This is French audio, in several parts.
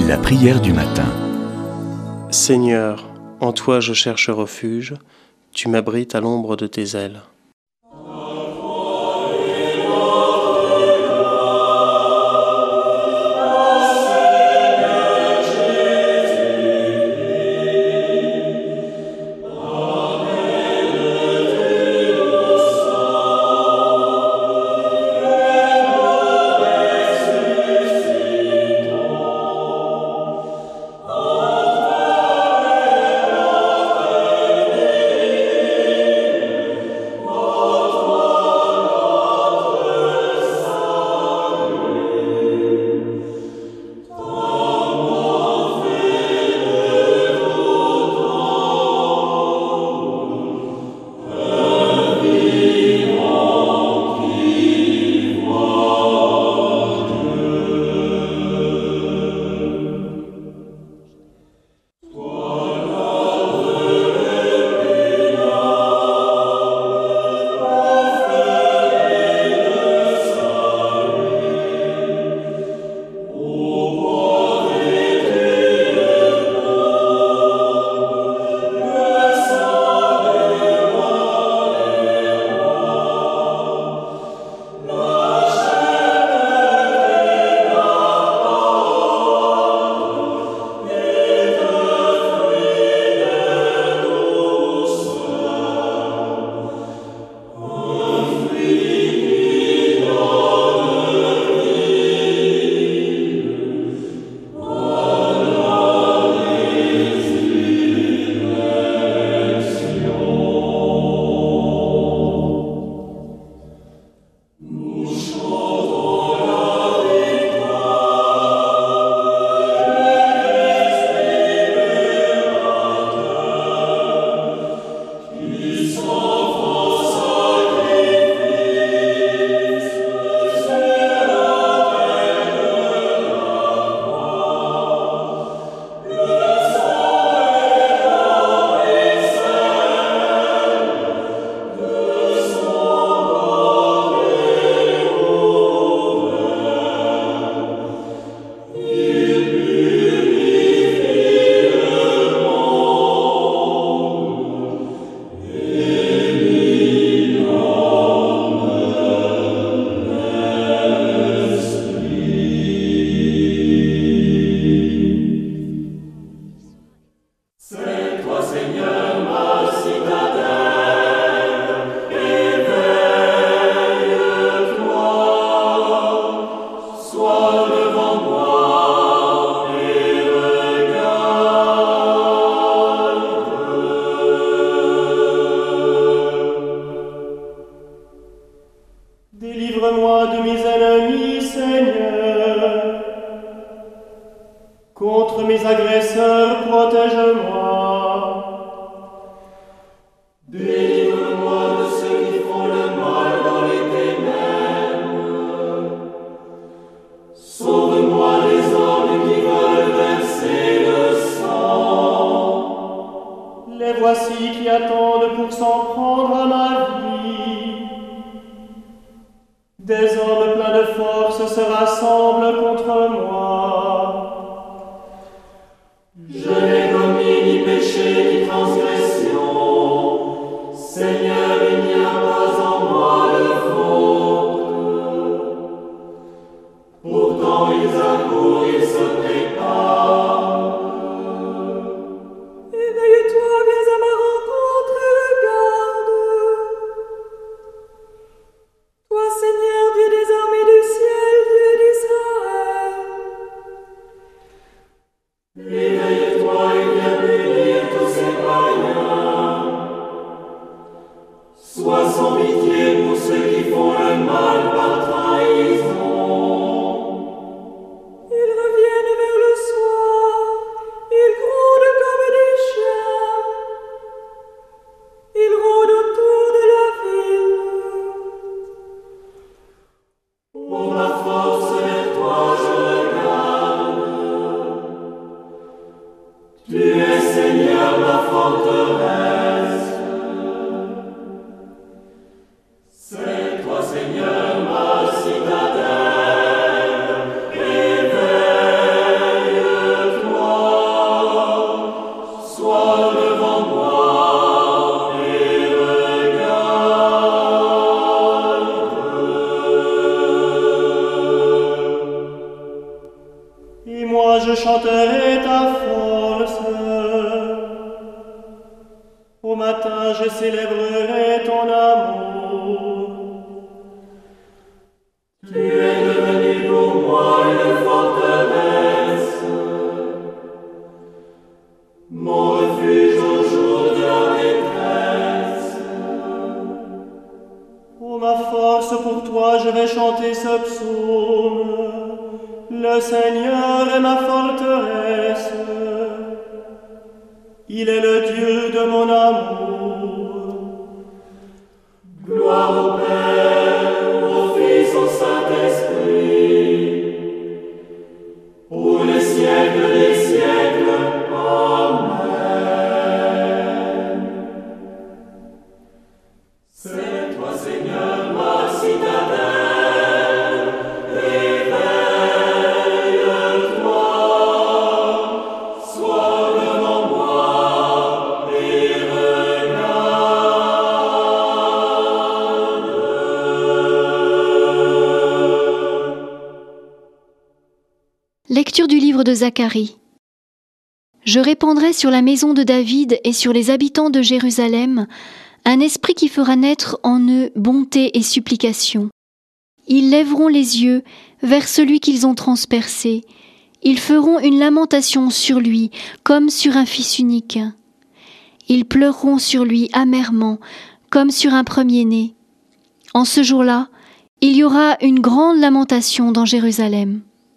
La prière du matin. Seigneur, en toi je cherche refuge, tu m'abrites à l'ombre de tes ailes. Délivre-moi de mes ennemis, Seigneur. Contre mes agresseurs, protège-moi. Délivre-moi de ceux qui font le mal dans les ténèbres. Sauve-moi des hommes qui veulent verser le sang. Les voici qui attendent pour s'en prendre à ma vie. Des hommes pleins de force se rassemblent contre moi. Je n'ai commis ni péché ni transgression. Seigneur, il n'y a pas en moi de faute. Pourtant ils accourent, ils se préparent. Éveille-toi, viens à ma rencontre et regarde. Toi, Seigneur, Dieu des armées du ciel, Dieu d'Israël. Éveille-toi et viens punir tous ces païens. Sois sans pitié pour ceux qui font le mal par trahison. Ils reviennent vers je chanterai ta force. Au matin, je célébrerai ton amour. Tu es devenu pour moi une forteresse, mon refuge au jour de la détresse. Ô ma force, pour toi je vais chanter ce psaume. Le Seigneur est ma forteresse. Il est le Dieu de mon amour. Gloire au Père, au Fils, au Saint-Esprit, pour les siècles des siècles. Amen. C'est toi, Seigneur, ma citadelle. Éveille-toi, sois devant moi et regarde. Lecture du livre de Zacharie. Je répandrai sur la maison de David et sur les habitants de Jérusalem un esprit qui fera naître en eux bonté et supplication. Ils lèveront les yeux vers celui qu'ils ont transpercé. Ils feront une lamentation sur lui comme sur un fils unique. Ils pleureront sur lui amèrement comme sur un premier-né. En ce jour-là, il y aura une grande lamentation dans Jérusalem.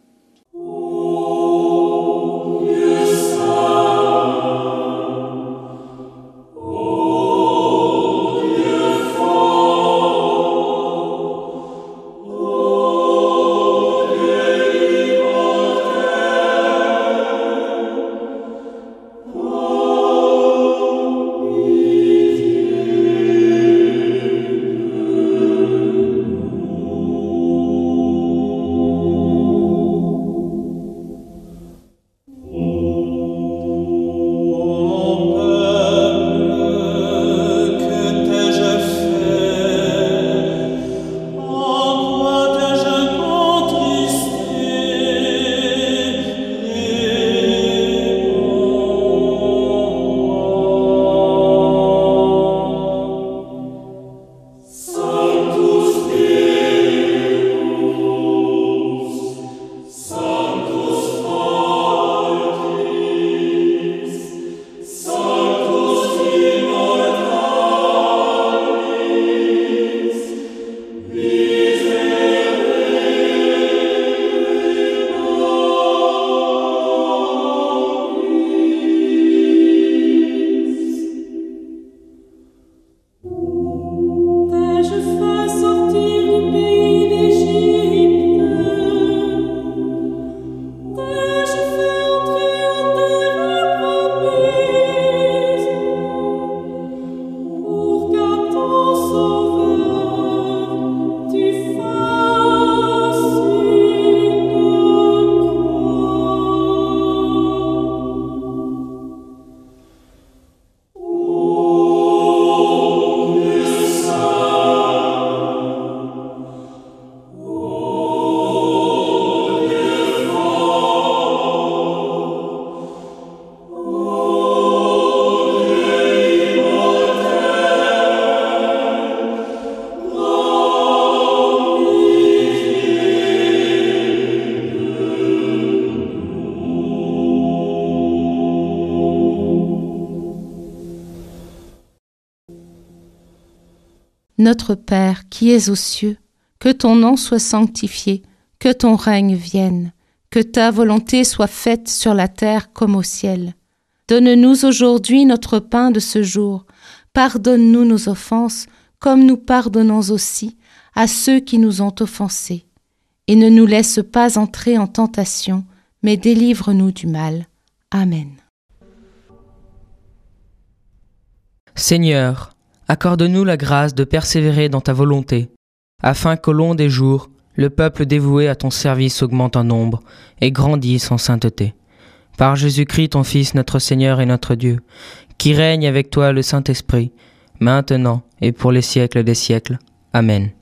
Notre Père qui es aux cieux, que ton nom soit sanctifié, que ton règne vienne, que ta volonté soit faite sur la terre comme au ciel. Donne-nous aujourd'hui notre pain de ce jour. Pardonne-nous nos offenses, comme nous pardonnons aussi à ceux qui nous ont offensés. Et ne nous laisse pas entrer en tentation, mais délivre-nous du mal. Amen. Seigneur, accorde-nous la grâce de persévérer dans ta volonté, afin qu'au long des jours, le peuple dévoué à ton service augmente en nombre et grandisse en sainteté. Par Jésus-Christ, ton Fils, notre Seigneur et notre Dieu, qui règne avec toi le Saint-Esprit, maintenant et pour les siècles des siècles. Amen.